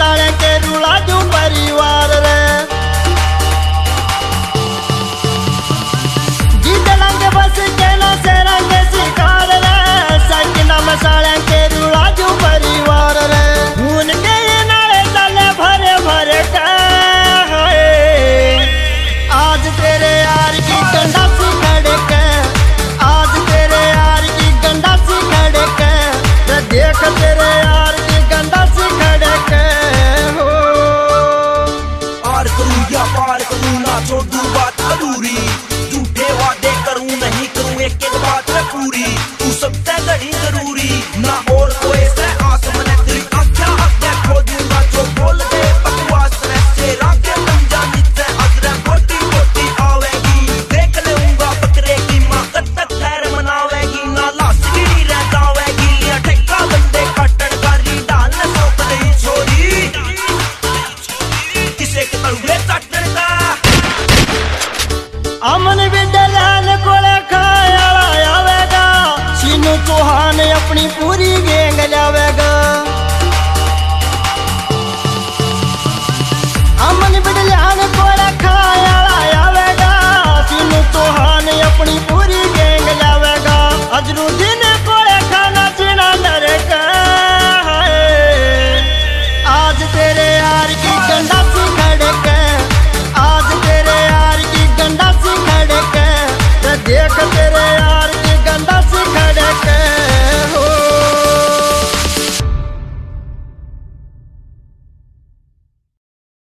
मसाले के रूला जो परिवार रे जीत लंग बस के ना से रंग शिकार रे सजना मसाले के रूला जो परिवार रे खून के नाले तले भरे भरे का आज तेरे यार की गंडा सी खड़के आज तेरे यार की गंडा सी खड़के देख तेरे यार की गंडा सी खड़के हो पार करूं या पार करूं ना छोड़ दूं बात अधूरी झूठे वादे करूं नहीं करूं एक एक बात है पूरी तू सबसे घड़ी जरूरी ना और कोई से आस मने तेरी आख्या आख्या खो दूंगा जो बोल दे बकवास से राखे समझा नित्य अजरे मोटी मोटी आवेगी देख लूंगा बकरे की मां कब तक खैर मनावेगी ना लाश गिरी रह जावेगी या ठेका बंदे काटन कारी डाल न सोप दे छोरी किसे के तड़ुए चटन का अमन विद्यालय कोले खायाला आवेगा सीनू चौहान अपनी पूरी गैंग लावेगा अमन विद्यालय कोले खायाला आवेगा सीनू चौहान अपनी पूरी गैंग लावेगा अजरूदी